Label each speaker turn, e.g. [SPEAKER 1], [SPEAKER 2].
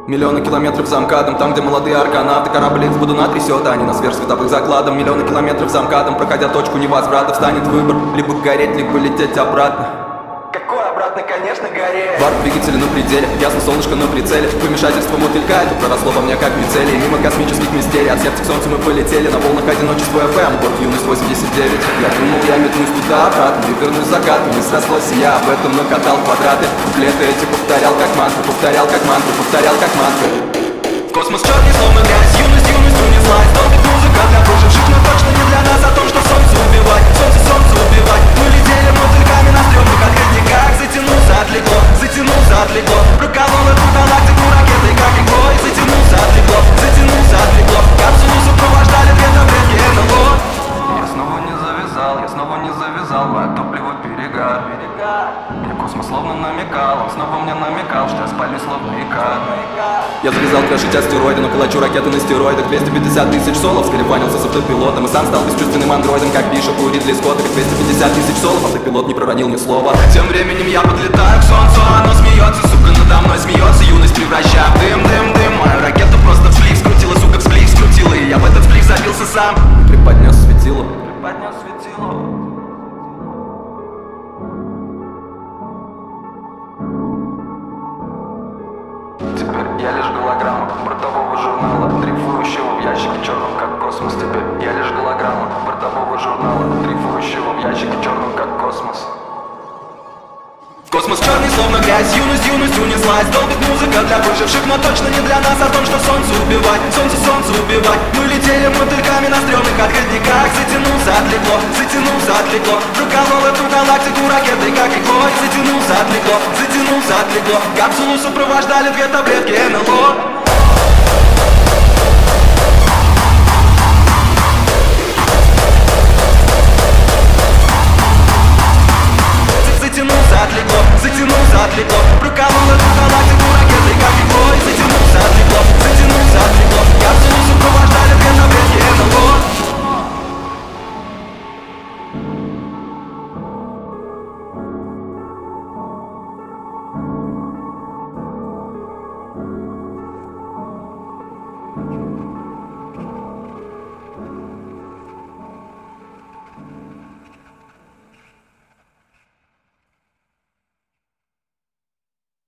[SPEAKER 1] Миллионы километров за МКАДом, там, где молодые аргонавты. Корабль X Будуна трясет, а не на сверхсветовых закладом. Миллионы километров за МКАДом, проходя точку невозврата. Встанет выбор, либо гореть, либо лететь обратно. Какой обратно, конечно, гореть. Варп двигателя на пределе, ясно солнышко на прицеле. Помешательство мотылька, это проросло во мне как мицелий. Мимо космических мистерий, от сердца к солнцу мы полетели. На волнах одиночества FM, город юность 89. Я думал, я метнусь туда обратно и вернусь закатом. Не срослось, я об этом накатал квадраты. Буклеты эти повторял как мантру, повторял как мантру, повторял как мантру. Космос черный, словно грязь, юность унеслась. Долбит музыка для проживших, но точно не для нас. О том, что солнце убивать, солнце убивать. Мы летели мотыльками на стрёмных ответниках. Затянулся, отлегло. Проколол эту галактику ракетой, как иглой. Затянулся, отлегло. Капсулу сопровождали две таблетки НЛО. Я снова не завязал, мое топливо перегар. Мне космос словно намекал, он снова мне намекал, что я спалю словно икар. Я завязал крошить астероиды, но кулачу ракеты на стероидах. 250 тысяч солов, сколебанился с автопилотом. И сам стал бесчувственным андроидом, как Бишоп у Ридли Скотта. Как 250 тысяч солов, автопилот не проронил ни слова. Тем временем я подлетаю к солнцу, оно смеется, сука, надо мной смеется. Юность превращая в дым. Мою ракету просто вслив скрутила, сука, вслив скрутила. И я в этот вслив забился сам. Преподнес светило. Теперь я лишь голограмма бортового журнала, дрейфующего в ящике черном, как космос. Теперь я лишь голограмма бортового журнала, дрейфующего в ящике черном, как космос. Космос черный, словно грязь, юность унеслась. Долбит музыка для выживших, но точно не для нас. О том, что солнце убивать. Мы летели мотыльками на стрёмных отходниках. Затянулся, отлегло. Проколол эту галактику ракетой, как иглой. Затянулся, отлегло. Капсулу сопровождали две таблетки НЛО.